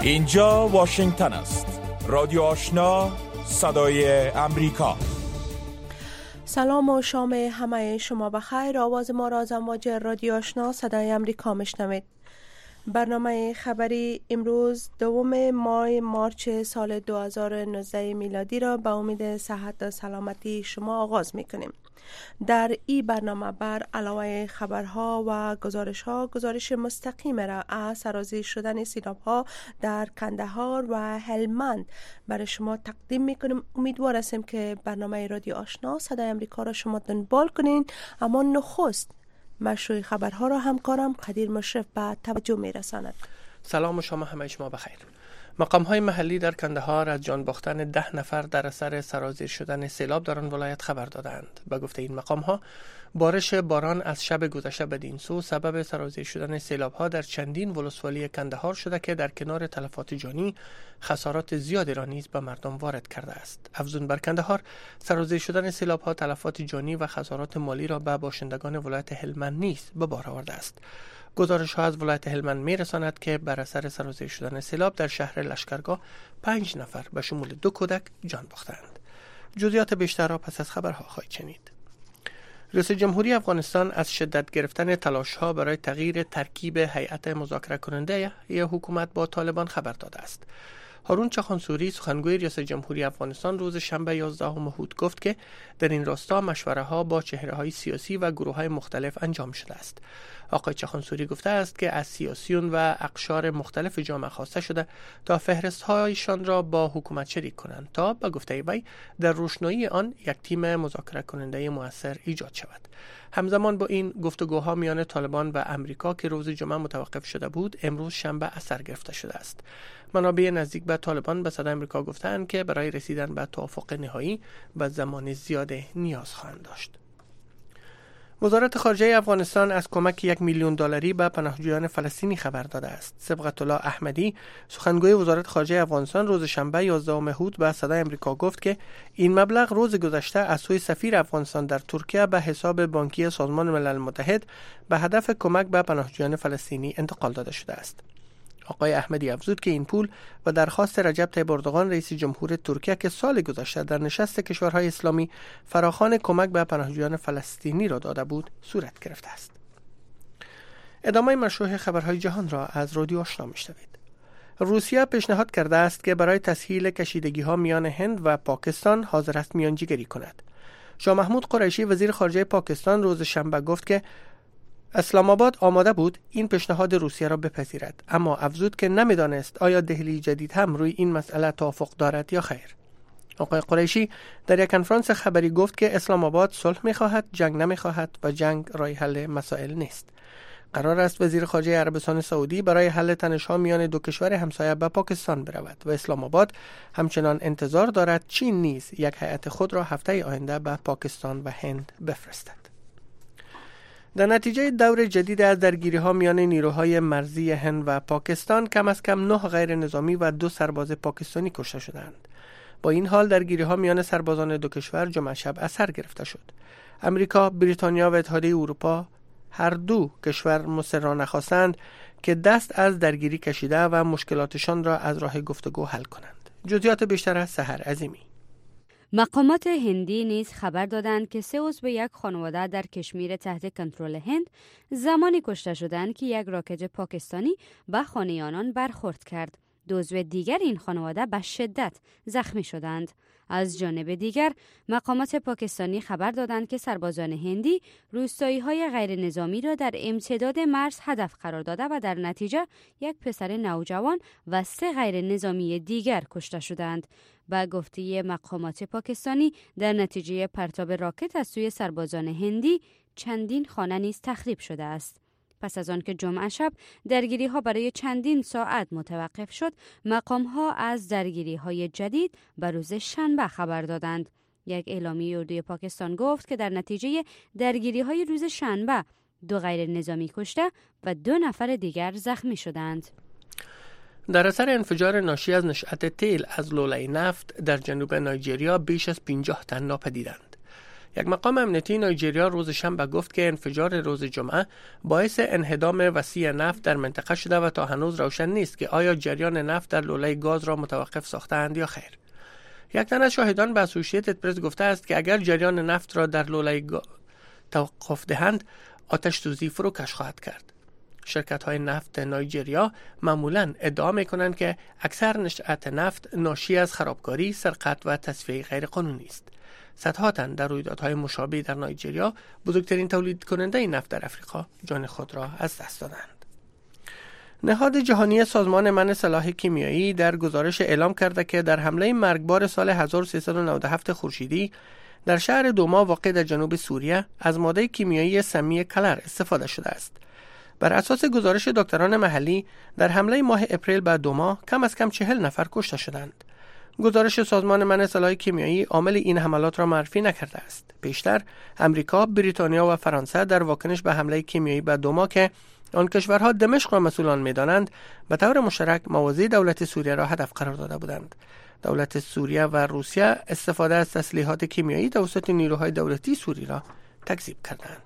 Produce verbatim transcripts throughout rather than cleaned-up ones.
اینجا واشنگتن است. رادیو آشنا، صدای امریکا. سلام و شام همه شما بخیر. آواز ما را از امواج رادیو آشنا صدای امریکا میشنوید. برنامه خبری امروز دوم ماه مارچ سال دو هزار و نوزده میلادی را به امید صحت و سلامتی شما آغاز میکنیم. در این برنامه بر علاوه خبرها و گزارشها گزارش مستقیم را از سرازیر شدن سیلاب‌ها در کندهار و هلمند برای شما تقدیم میکنیم. امیدوار هستیم که برنامه رادیو آشنا صدای امریکا را شما دنبال کنین. اما نخست مشروع خبرها را همکارم قدیر مشرف به توجه میرساند. سلام و شما همه شما بخیر. مقام‌های محلی در کندهار از جان باختن ده نفر در اثر سرازیر شدن سیلاب در آن ولایت خبر دادند. به گفته این مقام‌ها، بارش باران از شب گذشته بدین سو سبب سرازیر شدن سیلاب‌ها در چندین ولسوالی کندهار شده که در کنار تلفات جانی خسارات زیادی را نیز به مردم وارد کرده است. افزون بر کندهار، سرازیر شدن سیلاب‌ها تلفات جانی و خسارات مالی را به باشندگان ولایت هلمند نیز به بار آورده است. گزارش ها از ولایت هلمند می رساند که بر اثر سرازیر شدن سیلاب در شهر لشکرگاه پنج نفر به شمول دو کودک جان باختند. جزئیات بیشتر را پس از خبرها خواهید شنید. رئیس جمهوری افغانستان از شدت گرفتن تلاش ها برای تغییر ترکیب هیئت مذاکره کننده ی حکومت با طالبان خبر داده است. هارون چخانسوری، سخنگوی ریاست جمهوری افغانستان، روز شنبه یازدهم مهود گفت که در این راستا مشوره ها با چهره های سیاسی و گروه های مختلف انجام شده است. آقای چخانسوری گفته است که از سیاسیون و اقشار مختلف جامعه خواسته شده تا فهرست هایشان را با حکومت شریک کنند تا به گفته وی در روشنایی آن یک تیم مذاکره کننده مؤثر ایجاد شود. همزمان با این گفتگوها میان طالبان و امریکا که روز جمعه متوقف شده بود، امروز شنبه اثر گرفته شده است. منابع نزدیک به طالبان به صدای امریکا گفتند که برای رسیدن به توافق نهایی به زمان زیاد نیاز خواهند داشت. وزارت خارجه افغانستان از کمک یک میلیون دلاری به پناهجویان فلسطینی خبر داده است. صبغت الله احمدی، سخنگوی وزارت خارجه افغانستان، روز شنبه یازدهم مهود به صدای امریکا گفت که این مبلغ روز گذشته از سوی سفیر افغانستان در ترکیه به حساب بانکی سازمان ملل متحد به هدف کمک به پناهجویان فلسطینی انتقال داده شده است. آقای احمدی افزود که این پول و درخواست رجب طیب اردوغان رئیس جمهور ترکیه که سال گذشته در نشست کشورهای اسلامی فراخوان کمک به پناهجویان فلسطینی را داده بود صورت گرفته است. ادامه مشروع خبرهای جهان را از رادیو آشنا میشنوید. روسیه پیشنهاد کرده است که برای تسهیل کشیدگی ها میان هند و پاکستان حاضر است میانجیگری کند. شاه محمود قریشی، وزیر خارجه پاکستان، روز شنبه گفت که اسلام آباد آماده بود این پیشنهاد روسیه را بپذیرد، اما افزود که نمیدانست آیا دهلی جدید هم روی این مسئله توافق دارد یا خیر. آقای قریشی در یک کنفرانس خبری گفت که اسلام آباد صلح می‌خواهد، جنگ نمی‌خواهد و جنگ راه حل مسائل نیست. قرار است وزیر خارجه عربستان سعودی برای حل تنش‌ها میان دو کشور همسایه به پاکستان برود و اسلام آباد همچنان انتظار دارد چین نیز یک هیئت خود را هفته آینده به پاکستان و هند بفرستد. در نتیجه دور جدید از درگیری‌ها میان نیروهای مرزی هند و پاکستان، کم از کم نه غیر نظامی و دو سرباز پاکستانی کشته شدند. با این حال درگیری‌ها میان سربازان دو کشور جمعه شب اثر گرفته شد. امریکا، بریتانیا و اتحادیه اروپا هر دو کشور مصرانه خواستند که دست از درگیری کشیده و مشکلاتشان را از راه گفتگو حل کنند. جزئیات بیشتر از سحر عظیمی. مقامات هندی نیز خبر دادند که سه عضو یک خانواده در کشمیر تحت کنترل هند زمانی کشته شدند که یک راکت پاکستانی به خانه آنان برخورد کرد. دو عضو دیگر این خانواده به شدت زخمی شدند. از جانب دیگر، مقامات پاکستانی خبر دادند که سربازان هندی روستایی‌های غیر نظامی را در امتداد مرز هدف قرار داده و در نتیجه یک پسر نوجوان و سه غیر نظامی دیگر کشته شدند. با گفته مقامات پاکستانی، در نتیجه پرتاب راکت از سوی سربازان هندی چندین خانه نیز تخریب شده است. پس از آن که جمعه شب درگیری ها برای چندین ساعت متوقف شد، مقام ها از درگیری های جدید بر روز شنبه خبر دادند. یک اعلامیه اردوی پاکستان گفت که در نتیجه درگیری های روز شنبه دو غیر نظامی کشته و دو نفر دیگر زخمی شدند. در اثر انفجار ناشی از نشأت تیل از لوله نفت در جنوب نایجریا بیش از پنجاه تن ناپدیدند. یک مقام امنیتی نایجریا روز شنبه گفت که انفجار روز جمعه باعث انهدام وسیع نفت در منطقه شده و تا هنوز روشن نیست که آیا جریان نفت در لوله گاز را متوقف ساختند یا خیر. یک تن از شاهدان به اسوسییتد پرس گفته است که اگر جریان نفت را در لوله گاز توقف دهند، آتش سوزی فروکش خواهد کرد. شرکت‌های نفت نایجریا معمولاً ادعا می‌کنند که اکثر نشأت نفت ناشی از خرابکاری، سرقت و تصفیه غیرقانونی است. صدها تن در رویدادهای مشابه در نایجریا، بزرگترین تولید کننده نفت در افریقا، جان خود را از دست دادند. نهاد جهانی سازمان منع سلاح کیمیایی در گزارش اعلام کرده که در حمله مرگبار سال هزار و سیصد و نود و هفت خورشیدی در شهر دوما واقع در جنوب سوریه از ماده کیمیایی سمی کلر استفاده شده است. بر اساس گزارش دکتران محلی، در حمله ماه اپریل به دوما کم از کم چهل نفر کشته شدند. گزارش سازمان منع سلاح کیمیایی عامل این حملات را معرفی نکرده است. پیشتر امریکا، بریتانیا و فرانسه در واکنش به حمله کیمیایی به دوما که آن کشورها دمشق را مسئولان می‌دانند، به طور مشترک مواضع دولت سوریه را هدف قرار داده بودند. دولت سوریه و روسیه استفاده از تسلیحات کیمیایی توسط نیروهای دولتی سوری را تکذیب کردند.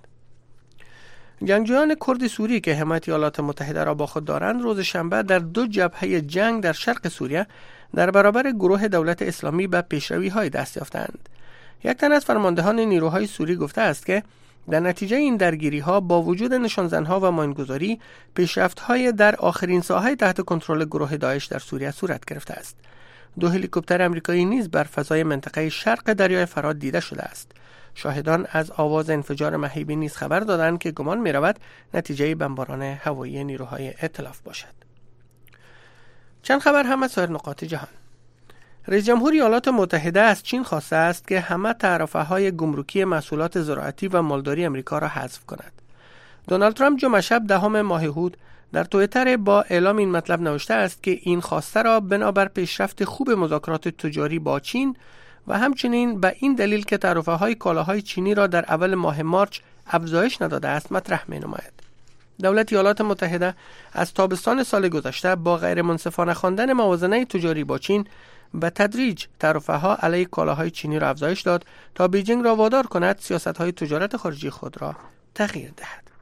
جنگجویان کرد سوری که حمایت ایالات متحده را با خود دارند، روز شنبه در دو جبهه جنگ در شرق سوریه در برابر گروه دولت اسلامی به پیشروی‌های دست یافتند. یک تن از فرماندهان نیروهای سوری گفته است که در نتیجه این درگیری‌ها با وجود نشانزن‌ها و ماینگذاری، پیشرفت‌های در آخرین ساحه تحت کنترل گروه داعش در سوریه صورت گرفته است. دو هلیکوپتر آمریکایی نیز بر فضای منطقه شرق دریای فرات دیده شده است. شاهدان از آواز انفجار مهیبی نیز خبر دادند که گمان می‌رود نتیجه بمباران هوایی نیروهای ائتلاف باشد. چند خبر هم از سایر نقاط جهان. رئیس جمهور ایالات متحده از چین خواسته است که همه تعرفه‌های گمرکی محصولات زراعتی و مالداری آمریکا را حذف کند. دونالد ترامپ جمعه شب دهم ماه هود در توییتر با اعلام این مطلب نوشته است که این خواسته را بنابر پیشرفت خوب مذاکرات تجاری با چین و همچنین به این دلیل که تعرفه‌های کالاهای چینی را در اول ماه مارچ افزایش نداده است مطرح می‌نماید. دولت ایالات متحده از تابستان سال گذشته با غیر منصفانه خواندن موازنه تجاری با چین به تدریج تعرفه‌ها علیه کالاهای چینی را افزایش داد تا بیجینگ را وادار کند سیاست‌های تجارت خارجی خود را تغییر دهد.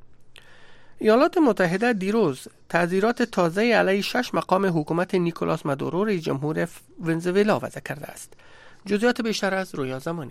ایالات متحده دیروز تعزیرات تازه علیه شش مقام حکومت نیکولاس مادورو رئیس جمهور ونزوئلا وضع کرده است. جزئیات بیشتر از رویا زمانی.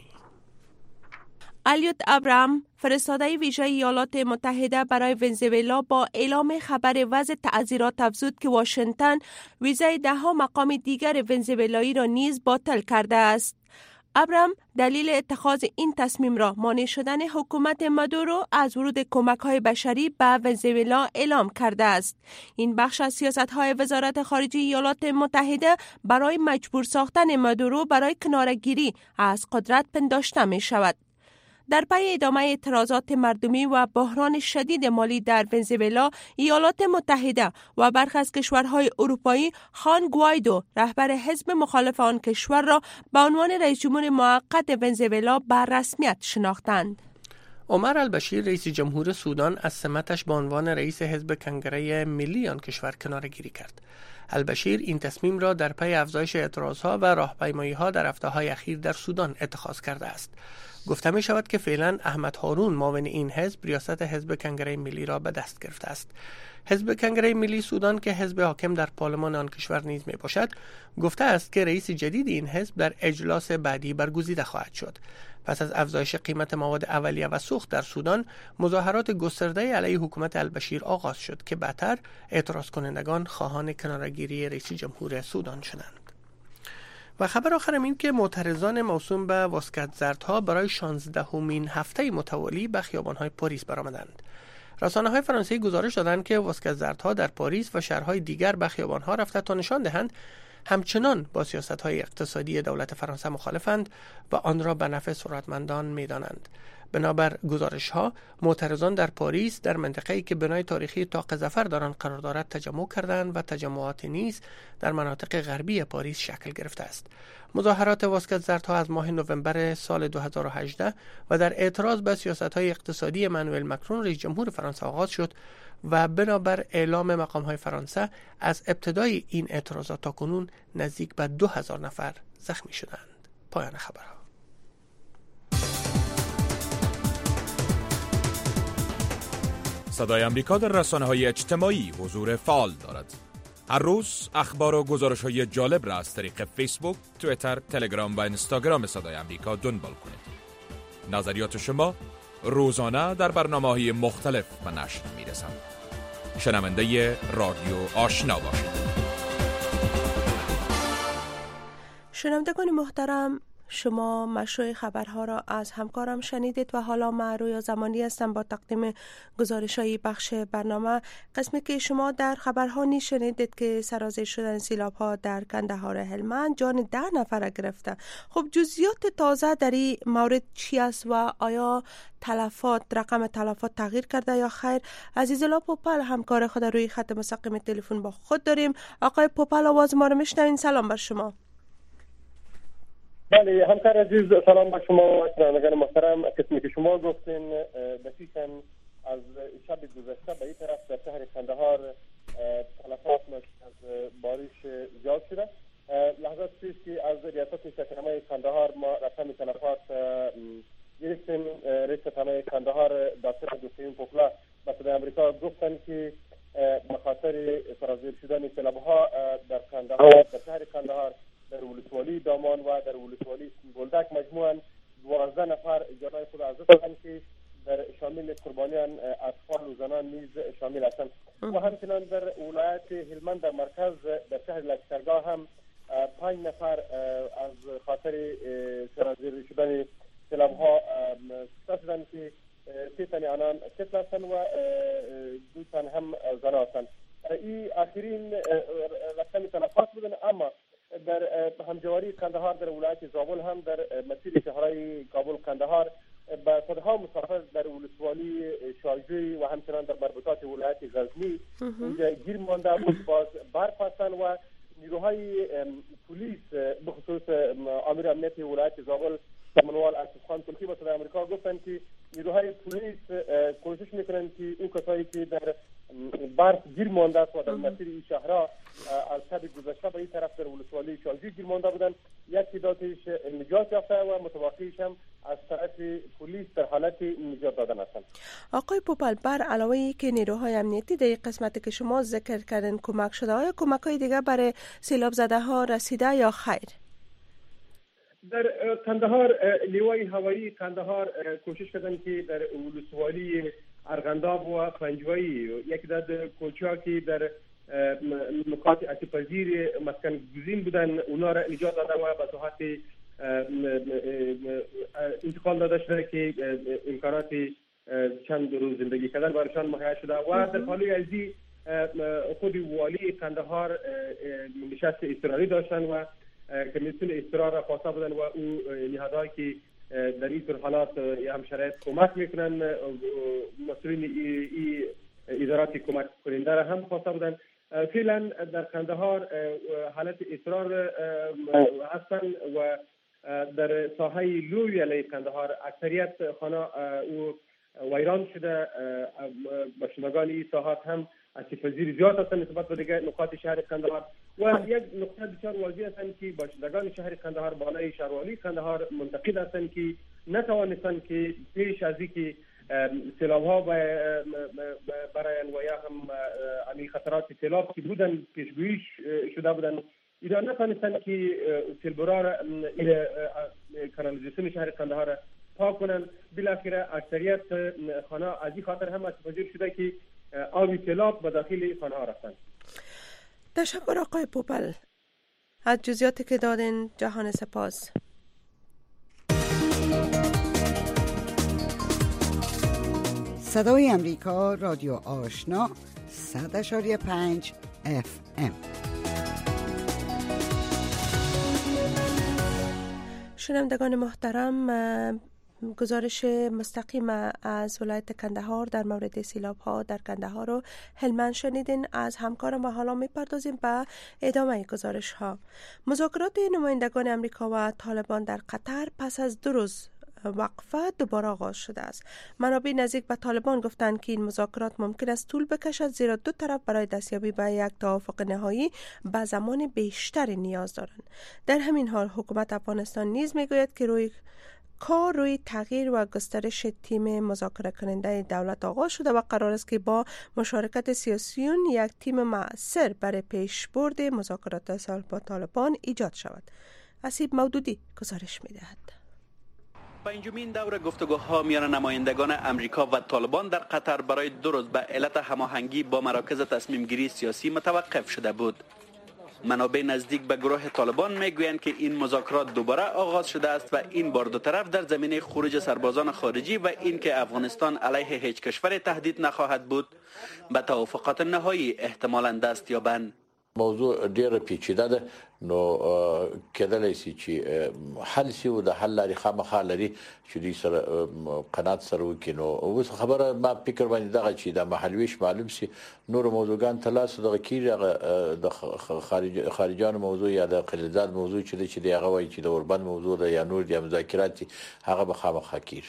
الیوت ابرام، فرستاده ویژه ایالات متحده برای ونزوئلا، با اعلام خبر وضع تعزیرات افزود که واشنگتن ویزای ده ها مقام دیگر ونزوئلایی را نیز باطل کرده است. ابرام دلیل اتخاذ این تصمیم را مانع شدن حکومت مادورو از ورود کمک‌های بشری به ونزوئلا اعلام کرده است. این بخش از سیاست‌های وزارت خارجه ایالات متحده برای مجبور ساختن مادورو برای کناره‌گیری از قدرت پنداشته می‌شود. در پی ادامه اعتراضات مردمی و بحران شدید مالی در ونزوئلا، ایالات متحده و برخی از کشورهای اروپایی خوان گوایدو، رهبر حزب مخالف آن کشور، را به عنوان رئیس جمهور موقت ونزوئلا به رسمیت شناختند. عمر البشیر، رئیس جمهور سودان، از سمتش به عنوان رئیس حزب کنگره ملی آن کشور کناره‌گیری کرد. البشیر این تصمیم را در پی افزایش اعتراضها و راهپیمایی‌ها در هفته‌های اخیر در سودان اتخاذ کرده است. گفته می شود که فعلا احمد هارون، معاون این حزب، ریاست حزب کنگره ملی را به دست گرفته است. حزب کنگره ملی سودان که حزب حاکم در پارلمان آن کشور نیز می باشد، گفته است که رئیس جدید این حزب در اجلاس بعدی برگزیده خواهد شد. پس از افزایش قیمت مواد اولیه و سوخت در سودان، مظاهرات گسترده علیه حکومت البشیر آغاز شد که بعدتر اعتراض کنندگان خواهان کناره‌گیری رئیس جمهور سودان شدند. و خبر آخرم این که معترضان موسوم به واسکت زردها برای شانزدهمین هفته متوالی به خیابان‌های پاریس برآمدند. رسانه‌های فرانسوی گزارش دادند که واسکت زردها در پاریس و شهرهای دیگر به خیابان‌ها رفته تا نشان دهند همچنان با سیاست‌های اقتصادی دولت فرانسه مخالفند و آن را به نفع ثروتمندان می‌دانند. بنابر گزارش‌ها، معترضان در پاریس در منطقه‌ای که بنای تاریخی طاق ظفر در آن قرار دارد تجمع کردند و تجمعات نیز در مناطق غربی پاریس شکل گرفته است. مظاهرات واسکت زردها از ماه نوامبر سال دو هزار و هجده و در اعتراض به سیاست‌های اقتصادی امانوئل مکرون رئیس جمهور فرانسه آغاز شد و بنابر اعلام مقام‌های فرانسه از ابتدای این اعتراضات تا کنون نزدیک به دو هزار نفر زخمی شدند. پایان خبرها. صدای امریکا در رسانه‌های اجتماعی حضور فعال دارد. هر روز اخبار و گزارش‌های جالب را از طریق فیسبوک، توییتر، تلگرام و اینستاگرام صدای امریکا دنبال کنید. نظریات شما روزانه در برنامه‌های مختلف به نشر می‌رسند. شنونده رادیو آشنا باشید. شنوندگان محترم، شما مشروع خبرها را از همکارم شنیدید و حالا من رویا زمانی هستم با تقدیم گزارش‌های بخش برنامه. قسمی که شما در خبرها نیز شنیدید که سرازیر شدن سیلاب‌ها در کندهار هلمند جان ده نفر گرفته. خب جزئیات تازه در این مورد چی است و آیا تلفات رقم تلفات تغییر کرده یا خیر؟ عزیزالله پوپل همکار خود روی خط مستقیم تلفن با خود داریم. آقای پوپل آواز ما رو میشنوین؟ سلام بر شما. بله همکار عزیز، سلام بر شما و شنوندگان محترم. قسمی که شما گفتین دقیقاً از شب گذشته به این طرف در شهر کندهار تلفات از بارش زیاد شده. لحظات پیش که از ریاست شهرنامه کندهار ما رقم تلفات گرفتیم. رئیس شهرنامه کندهار دکتر دکتر پوپلا به صدای امریکا گفتن که به خاطر سرازیر شدن سیلاب‌ها در کندهار، در شهر کندهار، در ولسوالی دامان و در ولسوالی بولدک مجموعاً دوازده نفر جانای خود از دست دادند که در شامل قربانیان اطفال و زنان نیز شامل هستند. و همچنان در ولایت هلمند در مرکز در شهر لشکرگاه هم پنج نفر از خاطر سرازیر شدن سیلاب‌ها کشته شدند که سه تن آنان طفل هستند و دو تن هم زن هستند. این آخرین رقم تلفات بودند، اما در همجواری کندهار در ولایت زابل هم در مسیر شهرهای کابل کندهار با صدها مسافر در ولسوالی شارجوی و همچنان در مربوطات ولایت غزنی اینجا گیر مانده بود. باز برف هستند و نیروهای پلیس به خصوص امیر امنیت ولایت زابل منوال اسفخان ترکی به صدای امریکا گفتند که نیروهای پلیس کوشش میکنند که اون کسایی که در برف گیر مانده است و در مسیر این شهرها از شب گذشته به این طرف در ولسوالی شالجی گیر مانده بودند، یک تعدادش نجات یافته و متوقعش هم از طرف پلیس در حالت نجات دادن هستند. آقای پوپل، بر علاوه ای که نیروهای امنیتی در این قسمتی که شما ذکر کردن کمک شده، آیا کمک‌های دیگه برای سیلاب زده ها رسیده یا خیر؟ در کندهار نیروی هوایی کندهار کوشش کردن که در ولسوالی ارغنداب و پنجوایی یک داد کوچا که در نقاط اتپذیر مسکن گزین بودن اونا را نجات داده و به صحت انتقال داده شده که امکانات چند روز زندگی کردن برایشان مهیا شده. و در حالی ازی خود والی کندهار نشست اضطراری داشتن و کمیسیون اضطرار را خواسته بودن و او نهادهایی که در این طور حالات هم شرایط کمک میکنن مسئولین ای ادارات کمک کننده را هم خواسته بودن. فعلا در کندهار حالت اضطرار هستند و در ساحه لوی علی کندهار اکثریت خانه او ویران شده. باشندگان این ساحات هم اتفاقی زیاد هستند نسبت به دیگر نقاط شهر کندهار و یک نقطه بسیار واضح هستند که باشندگان شهر کندهار بالای شهروالی کندهار منتقد هستند که نتوانستند که پیش از اینکه سیلاب‌ها برای و یا هم امی خطرات سیلاب که بودن پیشگویی شده بودن ایران نتوانستند که سیلبرار کانالیزاسیون شهر کندهار پاک کنن. بالاخره اکثریت خانه از این خاطر هم اتفاقی شده که آبی سیلاب به داخل خانه ها رفتن. تشکر آقای پوپل از جزئیاتی که دادن. جهان سپاس. صدای امریکا رادیو آشنا صد اشاری پنج اف ام. شنوندگان محترم، گزارش مستقیم از ولایت کندهار در مورد سیلاب ها در کندهار و هلمند شنیدین از همکارم و حالا میپردازیم به ادامه گزارش ها. مذاکرات نمایندگان امریکا و طالبان در قطر پس از دو روز وقفه دوباره آغاز شده است. منابع نزدیک به طالبان گفتند که این مذاکرات ممکن است طول بکشد زیرا دو طرف برای دستیابی به یک توافق نهایی به زمان بیشتری نیاز دارند. در همین حال حکومت افغانستان نیز میگوید که روی کار روی تغییر و گسترش تیم مذاکره کننده دولت آغاز شده و قرار است که با مشارکت سیاسیون یک تیم مؤثر برای پیشبرد مذاکرات صلح با طالبان ایجاد شود. اسیب مودودی گزارش می‌دهد. پنجمین دور گفتگوها میان نمایندگان امریکا و طالبان در قطر برای دو روز به علت هماهنگی با مراکز تصمیم گیری سیاسی متوقف شده بود. منابع نزدیک به گروه طالبان میگویند که این مذاکرات دوباره آغاز شده است و این بار دو طرف در زمینه خروج سربازان خارجی و اینکه افغانستان علیه هیچ کشور تهدید نخواهد بود به توافقات نهایی احتمالاً دست یابند. موضوع ډیر پیچیده ده، نو کېدلی شي چې حل شي او د حل لارې خامخا لري چې دوی سره قناعت سره وکړي. نو اوس خبره ما فکر باندې دغه چې د محلویش معلوم شي نور موضوعګان ته لاس دغه کېږي، د خارج خارجانو موضوع یا د خلیلزاد موضوع چې دی چې دی هغه وایي چې د اوربند موضوع ده یا نور د مذاکرات هغه به خامخا کېږي.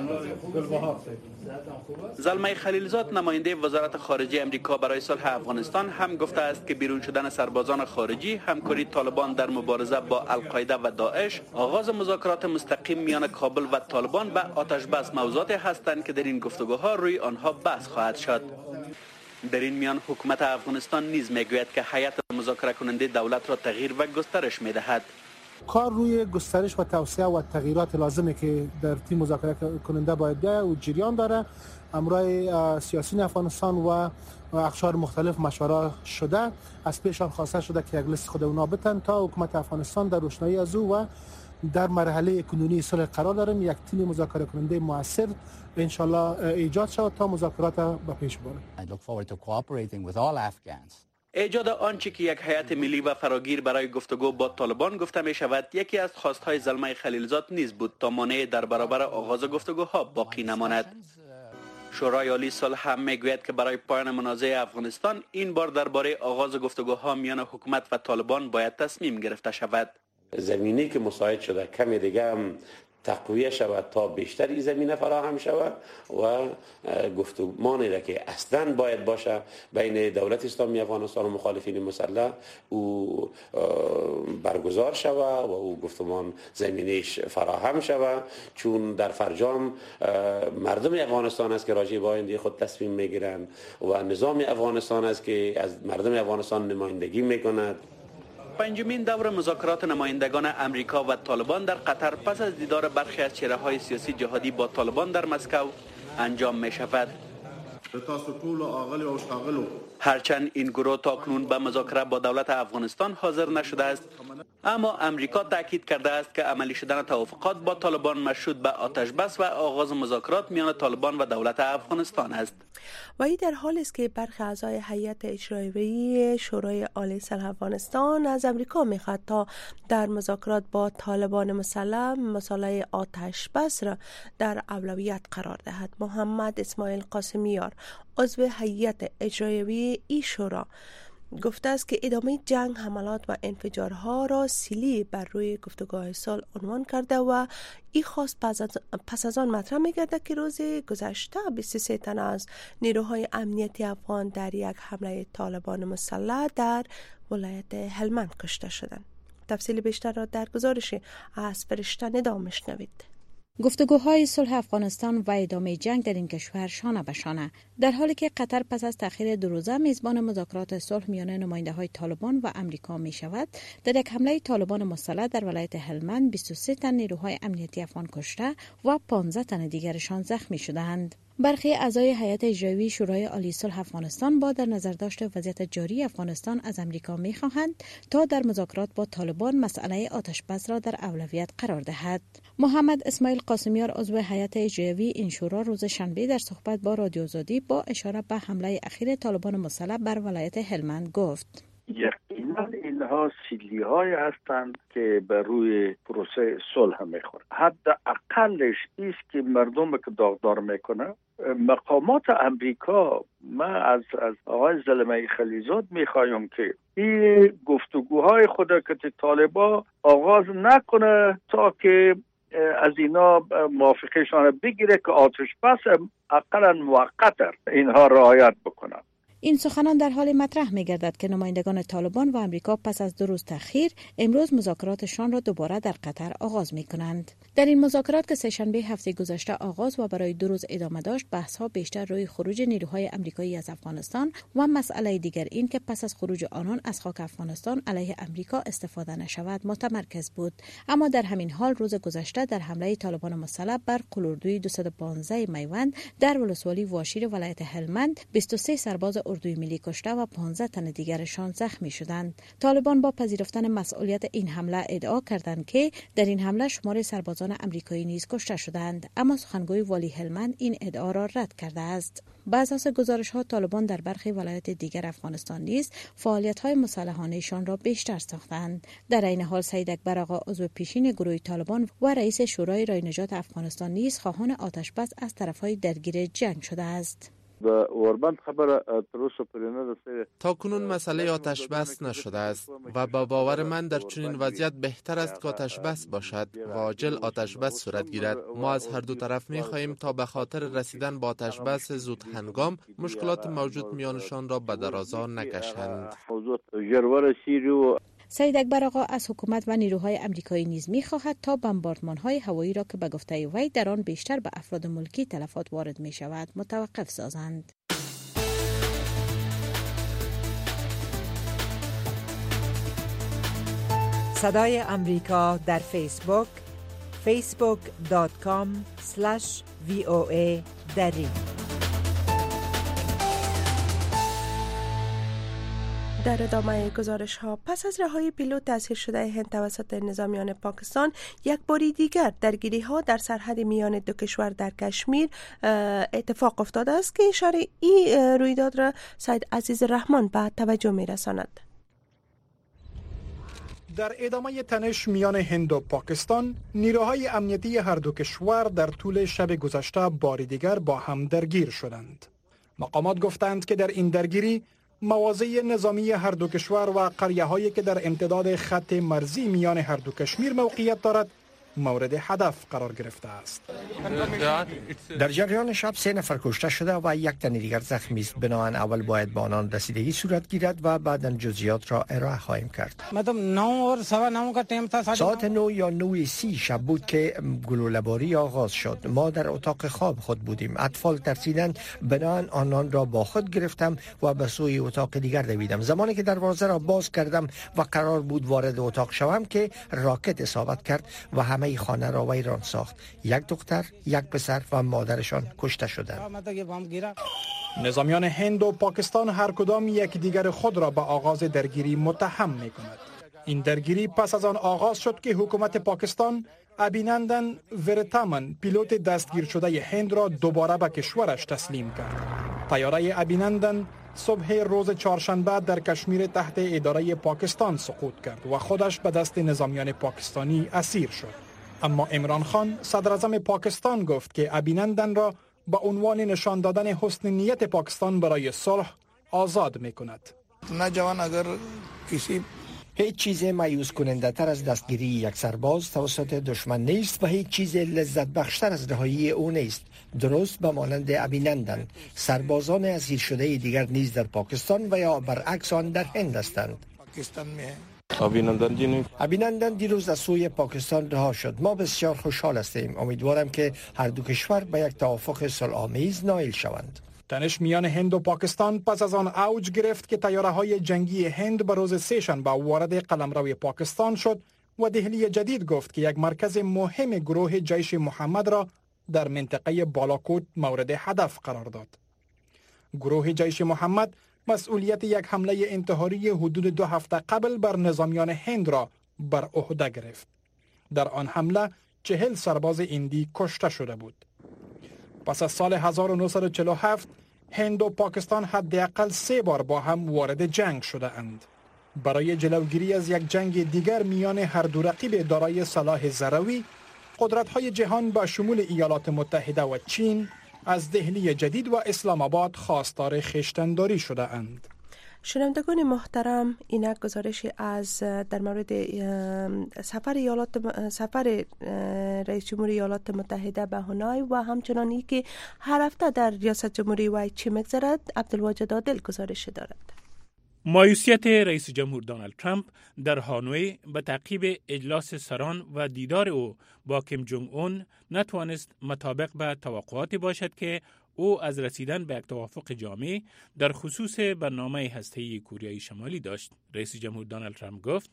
زلمه خلیلزاد نماینده وزارت خارجه امریکا برای صلح افغانستان هم گفته است که بیرون شدن سربازان خارجی، همکاری طالبان در مبارزه با القاعده و داعش، آغاز مذاکرات مستقیم میان کابل و طالبان و آتش بس موضوعاتی هستند که در این گفتگوها روی آنها بحث خواهد شد. در این میان حکومت افغانستان نیز میگوید که هیئت مذاکره کننده دولت را تغییر و گسترش میدهد. کار روی گسترش و توسعه و تغییرات لازمه که در تیم مذاکره کننده باید بیاید و جریان داره. امرای سیاسی افغانستان و اقشار مختلف مشوره شده، از پیشان خواسته شده که یک لیست خود اونا بتن تا حکومت افغانستان در روشنایی از او و در مرحله کنونی صلح قرار داریم یک تیم مذاکره کننده موثر ان شاء الله ایجاد شود تا مذاکرات به پیش بره. ایجاد آنچه که یک هیئت ملی و فراگیر برای گفتگو با طالبان گفته می شود یکی از خواستهای زلمه خلیلزاد نیز بود تا مانع در برابر آغاز گفتگوها باقی نماند. شورای عالی صلح هم میگوید که برای پایان منازعه افغانستان این بار درباره آغاز گفتگوها میان حکومت و طالبان باید تصمیم گرفته شود. زمینی که مساعد شده کمی دیگه هم تقویه شود تا بیشتر این زمینه فراهم شود و گفتمانی را که اصلا باید باشه بین دولت اسلامی افغانستان و مخالفین مسلح او برگزار شود و او گفتمان زمینیش فراهم شود، چون در فرجام مردم افغانستان است که راجع به آینده خود تصمیم میگیرند و نظام افغانستان است که از مردم افغانستان نمایندگی میکند. پنجمین دور مذاکرات نمایندگان امریکا و طالبان در قطر پس از دیدار برخی از چهره‌های سیاسی جهادی با طالبان در مسکو انجام می شود. هرچند این گروه تاکنون به مذاکره با دولت افغانستان حاضر نشده است، اما امریکا تاکید کرده است که عملی شدن توافقات با طالبان مشروط به آتش بس و آغاز مذاکرات میان طالبان و دولت افغانستان است. و این در حالی است که برخی اعضای هیئت اجرایی شورای عالی صلح افغانستان از امریکا میخواد تا در مذاکرات با طالبان مسلح مسئله آتش بس را در اولویت قرار دهد. محمد اسماعیل قاسمیار عضو هیئت اجرایی ای شورا گفته است که ادامه جنگ، حملات و انفجارها را سیلی بر روی گفتگوهای صلح عنوان کرده و این خواست پس از آن مطرح می‌گردد که روز گذشته بیست و سه تن از نیروهای امنیتی افغان در یک حمله طالبان مسلح در ولایت هلمند کشته شدند. تفصیل بیشتر را در گزارش از فرشته ندا میشنوید. گفتگوهای صلح افغانستان و ادامه جنگ در این کشور شانه به شانه، در حالی که قطر پس از تأخیر دو روزه میزبان مذاکرات صلح میان نماینده‌های طالبان و امریکا می شود. در یک حمله طالبان مسلح در ولایت هلمند بیست و سه تن نیروهای امنیتی افغان کشته و پانزده تن دیگرشان زخمی شدند. برخی اعضای هیئت اجرایی شورای عالی صلح افغانستان با در نظر داشت وضعیت جاری افغانستان از امریکا می‌خواهند تا در مذاکرات با طالبان مسئله آتش بس را در اولویت قرار دهد. محمد اسماعیل قاسمیار عضو هیئت اجرایی این شورا روز شنبه در صحبت با رادیو آزادی با اشاره به حمله اخیر طالبان مسلح بر ولایت هلمند گفت: یقینا اینها سیلی های هستند که بر روی پروسه صلح میخورند. حد اقلش ایست که مردم که داغدار میکنه مقامات امریکا. من از از آقای زلمه خلیلزاد میخوایم که این گفتگوهای خود که طالبا آغاز نکنه تا که از اینا موافقهشان بگیره که آتش بس اقلا موقت اینها رعایت بکنن. این سخنان در حال مطرح می‌گردد که نمایندگان طالبان و آمریکا پس از دو روز تأخیر امروز مذاکراتشان را دوباره در قطر آغاز می‌کنند. در این مذاکرات که سه‌شنبه هفته گذشته آغاز و برای دو روز ادامه داشت، بحث‌ها بیشتر روی خروج نیروهای آمریکایی از افغانستان و مسئله دیگر این که پس از خروج آنان از خاک افغانستان علیه آمریکا استفاده نشود متمرکز بود. اما در همین حال روز گذشته در حمله طالبان مسلح بر قلوردوی دویست و پانزده میوند در ولسوالی واشیر ولایت هلمند بیست و سه سرباز اردوی ملی کشته و پانزده تن دیگرشان زخمی شدند. طالبان با پذیرفتن مسئولیت این حمله ادعا کردند که در این حمله شمار سربازان آمریکایی نیز کشته شدند، اما سخنگوی والی هلمند این ادعا را رد کرده است. بر اساس گزارش‌ها طالبان در برخی ولایات دیگر افغانستان نیز فعالیت‌های مسلحانه‌شان را بیشتر ساختند. در این حال سید اکبر آقا عضو پیشین گروه طالبان و رئیس شورای رای نجات افغانستان نیز خواهان آتش بس از طرف‌های درگیر جنگ شده است. تا کنون مسئله آتش بس نشده است و با باور من در چنین وضعیت بهتر است که آتش بس باشد و عاجل آتش بس صورت گیرد. ما از هر دو طرف می خواهیم تا به خاطر رسیدن به آتش بس زود هنگام مشکلات موجود میانشان را به درازا نکشند. سید اکبر آقا از حکومت و نیروهای آمریکایی نیز می‌خواهد تا بمباردمان‌های هوایی را که به گفته وی در آن بیشتر به افراد ملکی تلفات وارد می‌شود متوقف سازند. صدای امریکا در فیسبوک فیسبوک دات کام اسلش وی او ای دری. در ادامه گزارش ها، پس از رهایی پیلوت اسیر شده هند توسط نظامیان پاکستان، یک باری دیگر درگیری ها در سرحد میان دو کشور در کشمیر اتفاق افتاده است که اشاره این رویداد را سید عزیز رحمان به توجه می رساند. در ادامه تنش میان هند و پاکستان، نیروهای امنیتی هر دو کشور در طول شب گذشته بار دیگر با هم درگیر شدند. مقامات گفتند که در این درگیری مواضع نظامی هر دو کشور و قریه هایی که در امتداد خط مرزی میان هر دو کشمیر موقعیت دارد مورد هدف قرار گرفته است. در جریان شب سه نفر کشته شده و یک تن دیگر زخمی است. بنابراین اول باید به آنان رسیدگی صورت گیرد و بعدا جزئیات را ارائه خواهیم کرد. ساعت نو یا نو سی شب بود که گلوله‌باری آغاز شد. ما در اتاق خواب خود بودیم. اطفال ترسیدند، بنابراین آنان را با خود گرفتم و به سوی اتاق دیگر دویدم. زمانی که دروازه را باز کردم و قرار بود وارد اتاق شوم که راکت اصابت کرد و همه خانه را ویران ساخت. یک دختر، یک پسر و مادرشان کشته شدند. نظامیان هند و پاکستان هر کدام یک دیگر خود را به آغاز درگیری متهم می کند. این درگیری پس از آن آغاز شد که حکومت پاکستان ابینندن ورتامن پیلوت دستگیر شده هند را دوباره به کشورش تسلیم کرد. طیاره ابینندن صبح روز چهارشنبه در کشمیر تحت اداره پاکستان سقوط کرد و خودش به دست نظامیان پاکستانی اسیر شد. اما عمران خان صدر اعظم پاکستان گفت که ابینندن را به عنوان نشان دادن حسن نیت پاکستان برای صلح آزاد می کند. نوجوان اگر کسی هیچ چیز مایوس کننده تر از دستگیری یک سرباز توسط دشمن نیست و هیچ چیز لذت بخشتر از رهایی او نیست. درست به مانند ابینندن، سربازان اسیر شده دیگر نیز در پاکستان و یا برعکس آن در هند هستند. ابینندن دیروز از سوی پاکستان رها شد. ما بسیار خوشحال هستیم. امیدوارم که هر دو کشور به یک توافق صلح‌آمیز نائل شوند. تنش میان هند و پاکستان پس از آن اوج گرفت که طیاره‌های جنگی هند به روز سه‌شنبه وارد قلمرو پاکستان شد و دهلی جدید گفت که یک مرکز مهم گروه جیش محمد را در منطقه بالاکوت مورد هدف قرار داد. گروه جیش محمد مسئولیت یک حمله انتحاری حدود دو هفته قبل بر نظامیان هند را بر عهده گرفت. در آن حمله چهل سرباز هندی کشته شده بود. پس از سال هزار و نهصد و چهل و هفت هند و پاکستان حداقل سه بار با هم وارد جنگ شده اند. برای جلوگیری از یک جنگ دیگر میان هر دو رقیب دارای سلاح ضروی، قدرت‌های جهان با شمول ایالات متحده و چین از دهلی جدید و اسلام آباد خواستار خویشتن‌داری شده اند. شنوندگان محترم، اینک گزارشی از در مورد سفر ایالات سفر رئیس جمهوری ایالات متحده به هانوی و همچنانی که هر هفته در ریاست جمهوری وی چی می‌گذرد. عبدالواجد عادل گزارش دارد. مایوسیت رئیس جمهور دونالد ترامپ در هانوی به تعقیب اجلاس سران و دیدار او با کیم جونگ اون نتوانست مطابق به توقعاتی باشد که او از رسیدن به یک توافق جامع در خصوص برنامه هسته‌ای کره شمالی داشت. رئیس جمهور دونالد ترامپ گفت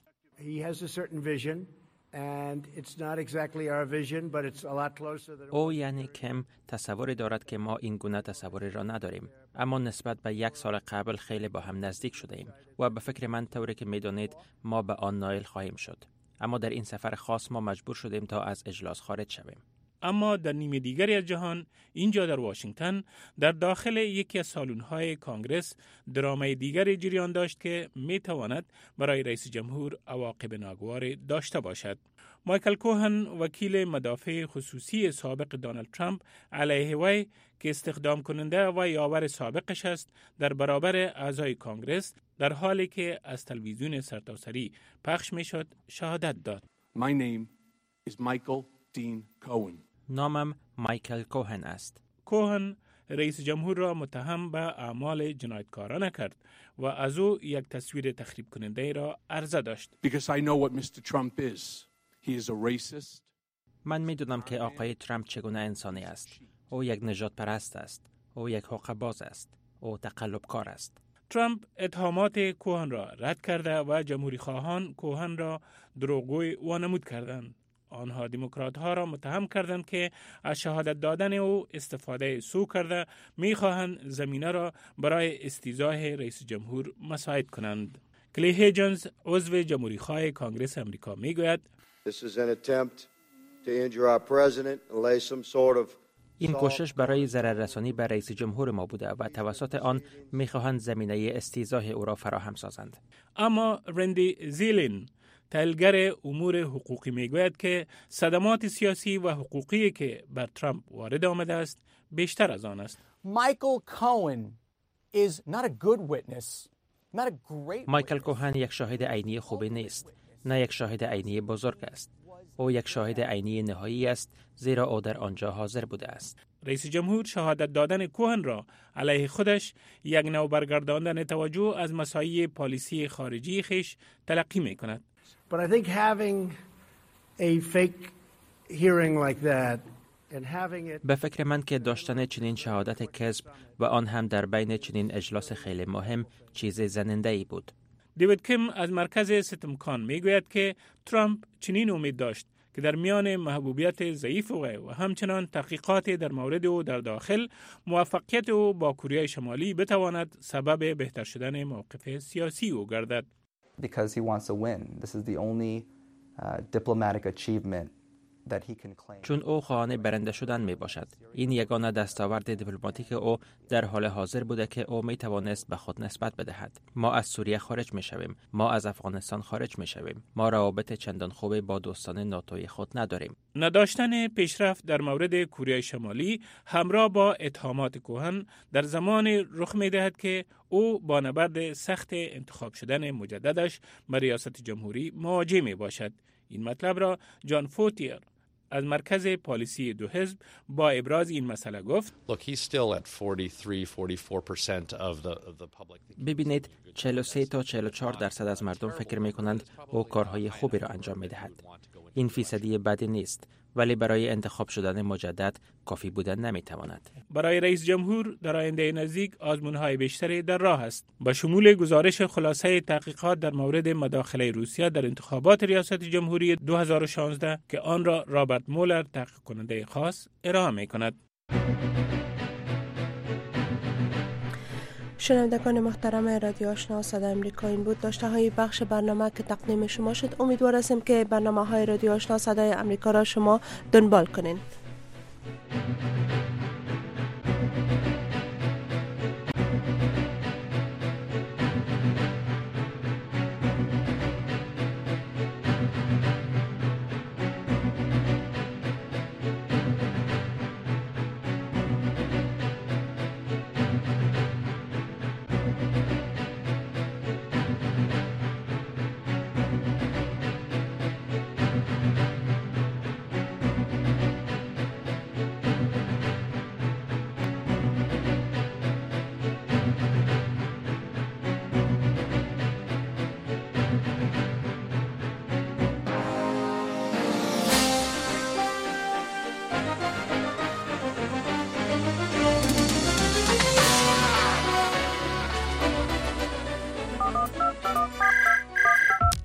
او یعنی کم تصوری دارد که ما این گونه تصوری را نداریم، اما نسبت به یک سال قبل خیلی با هم نزدیک شده ایم و به فکر من طوری که می‌دانید ما به آن نائل خواهیم شد. اما در این سفر خاص ما مجبور شدیم تا از اجلاس خارج شویم. اما در نیمه دیگری از جهان، اینجا در واشنگتن، در داخل یکی از سالن‌های کانگرس درامای دیگری جریان داشت که می‌تواند برای رئیس جمهور عواقب ناگوار داشته باشد. مایکل کوهن، وکیل مدافع خصوصی سابق دونالد ترامپ علیه وی که استخدام کننده و یاور سابقش است، در برابر اعضای کانگرس در حالی که از تلویزیون سرتاسری پخش می‌شد شهادت داد. My name is Michael Dean Cohen. نامم مایکل کوهن است. کوهن رئیس جمهور را متهم به اعمال جنایتکارانه کرد و از او یک تصویر تخریب کننده را عرضه داشت. Because I know what Mister Trump is. He is a racist. من میدونم که آقای ترامپ چگونه انسانی است. او یک نژاد پرست است. او یک حقه‌باز است. او تقلبکار است. ترامپ اتهامات کوهن را رد کرده و جمهوری خواهان کوهن را دروغگوی وانمود کردند. آنها دموکرات ها را متهم کردند که از شهادت دادن او استفاده سو کرده می‌خواهند زمینه را برای استیضاح رئیس جمهور مساعد کنند. کلی هیجنز، عضو جمهوری خواه کانگرس امریکا میگوید این کوشش برای ضرر رسانی به رئیس جمهور ما بوده و توسط آن می‌خواهند زمینه استیضاح او را فراهم سازند. اما رندی زیلین، تحلیلگر امور حقوقی میگوید که صدمات سیاسی و حقوقی که بر ترامپ وارد آمده است بیشتر از آن است. مایکل کوهن is not a good witness. Not a great مایکل کوهن یک شاهد عینی خوبی نیست، نه یک شاهد عینی بزرگ است. او یک شاهد عینی نهایی است، زیرا او در آنجا حاضر بوده است. رئیس جمهور شهادت دادن کوهن را علیه خودش یک نوع برگرداندن توجه از مسائل پالیسی خارجی خیش تلقی می کند. But I think having a fake hearing like that and having it به فکر من که داشتن چنین شهادت کذب و آن هم در بین چنین اجلاس خیلی مهم چیز زننده‌ای بود. دیوید کیم از مرکز ستمکان میگوید که ترامپ چنین امید داشت که در میان محبوبیت ضعیف او و همچنان تحقیقات در مورد او در داخل، موفقیت او با کره شمالی بتواند سبب بهتر شدن موقف سیاسی او گردد. Because he wants to win. This is the only uh, diplomatic achievement that he can claim. چون او خواهان برنده شدن می باشد. این یگانه دستاورد دیپلماتیک او در حال حاضر بوده که او می توانست به خود نسبت بدهد. ما از سوریه خارج می شویم. ما از افغانستان خارج می شویم. ما روابط چندان خوبی با دوستان ناتوی خود نداریم. نداشتن پیشرفت در مورد کره شمالی همراه با اتهامات کوهن در زمان رخ می دهد که او با نبرد سخت انتخاب شدن مجددش به ریاست جمهوری مواجه می باشد. این مطلب را جان فوتیر از مرکز پالیسی دو حزب با ابراز این مسئله گفت. ببینید چهل و سه تا چهل و چهار درصد از مردم فکر می کنند او کارهای خوبی را انجام می دهد. این فیصدی بدی نیست، ولی برای انتخاب شدن مجدد کافی بودن نمی تواند. برای رئیس جمهور در آینده نزدیک آزمون‌های بیشتری در راه است، با شمول گزارش خلاصه تحقیقات در مورد مداخله روسیه در انتخابات ریاست جمهوری دو هزار و شانزده که آن را رابرت مولر تحقیق کننده خاص ارائه می کند. شنوندگان محترم رادیو آشنا صدای امریکا، این بود داشته های بخش برنامه که تقدیم شما شد. امیدوار هستیم که برنامه های رادیو آشنا صدای امریکا را شما دنبال کنین.